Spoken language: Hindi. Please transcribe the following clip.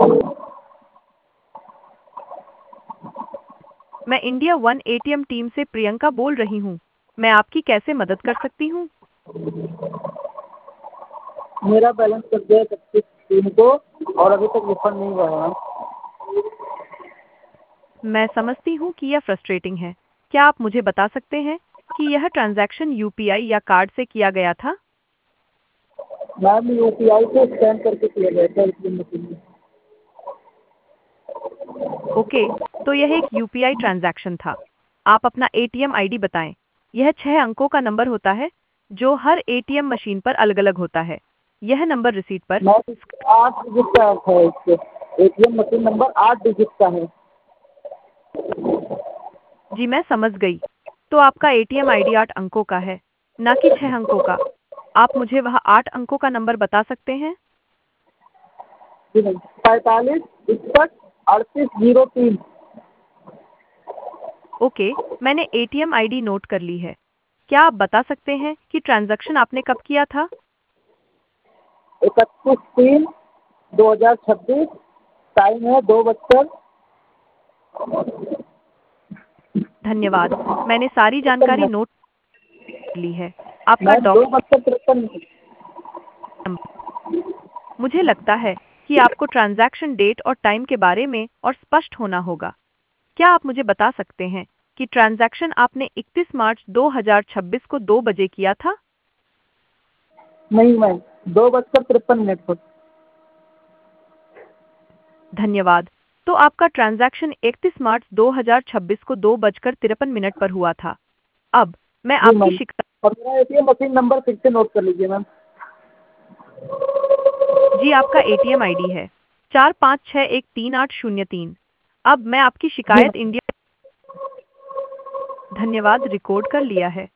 मैं इंडिया वन एटीएम टीम से प्रियंका बोल रही हूँ। मैं आपकी कैसे मदद कर सकती हूँ? मेरा बैलेंस कट गया 31 को और अभी तक रिफंड नहीं हुआ है। मैं समझती हूँ कि यह फ्रस्ट्रेटिंग है। क्या आप मुझे बता सकते हैं कि यह ट्रांजैक्शन यूपीआई या कार्ड से किया गया था? मैम यूपीआई से स्कैन करके किया गया था एटीएम मशीन में। ओके, तो यह एक यूपीआई ट्रांजैक्शन था। आप अपना एटीएम आईडी बताएं। यह 6 अंकों का नंबर होता है जो हर एटीएम मशीन पर अलग-अलग होता है। यह नंबर रिसीट पर मैम 8 डिजिट का है इसके। एटीएम मशीन नंबर 8 डिजिट का है। जी मैं समझ गई। तो आपका एटीएम आईडी 8 अंकों का है, ना कि 6 अंकों का। आप मुझे वह 8 अंकों का नंबर बता सकते हैं? जी मैम 45 61 38 03। ओके, मैंने एटीएम आईडी नोट कर ली है। क्या आप बता सकते हैं कि ट्रांजैक्शन आपने कब किया था? 31/3/2026। टाइम है 2:52। धन्यवाद, मैंने सारी जानकारी नोट कर ली है। आपका मैम डॉक्यूमेंट 2:53। मुझे लगता है कि आपको ट्रांजैक्शन डेट और टाइम के बारे में और स्पष्ट होना होगा। क्या आप मुझे बता सकते हैं कि ट्रांजैक्शन आपने 31 मार्च 2026 को 2 बजे किया था? नहीं मैम 2:53 पर। धन्यवाद। तो आपका ट्रांजैक्शन 31 मार्च 2026 को 2:53 पर हुआ था। अब मैं जी आपकी मैम शिकायत और मेरा एटीएम मशीन नंबर फिर से नोट कर लीजिए मैम। जी आपका एटीएम आईडी है 45613803। अब मैं आपकी जी शिकायत मैम। इंडिया धन्यवाद रिकॉर्ड कर लिया है।